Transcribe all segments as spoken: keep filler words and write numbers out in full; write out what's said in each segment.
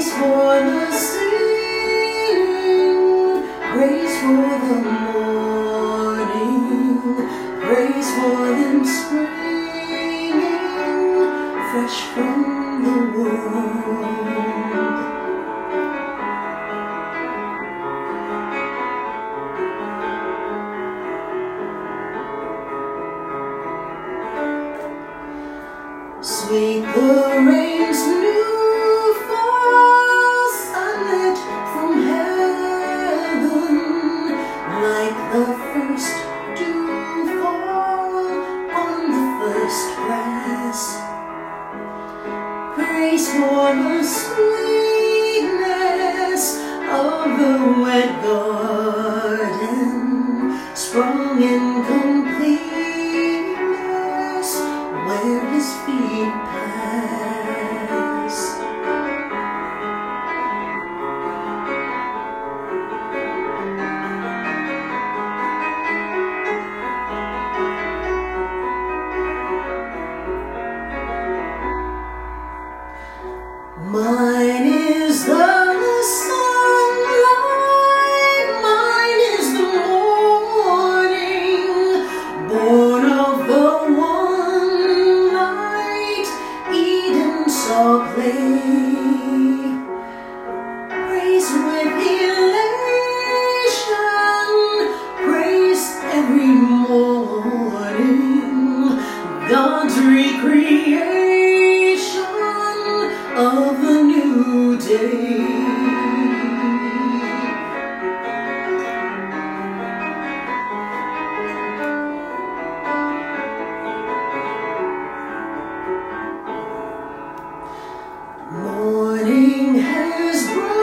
Praise for the singing, praise for the morning, praise for them springing fresh from the world. Sweet the rain's new fall, sunlit from heaven, like the first dew fall on the first grass. Praise for the sweetness of the wet garden, sprung in completeness where his feet pass. Mine is the sunlight, mine is the morning, born of the one light Eden saw play. Praise with elation, praise every morning, God's recreation of a new day. Morning has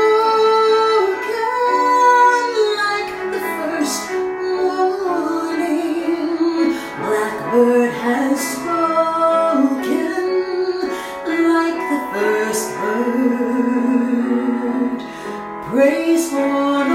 broken like the first morning, blackbird has spoken like the first bird. Praise for the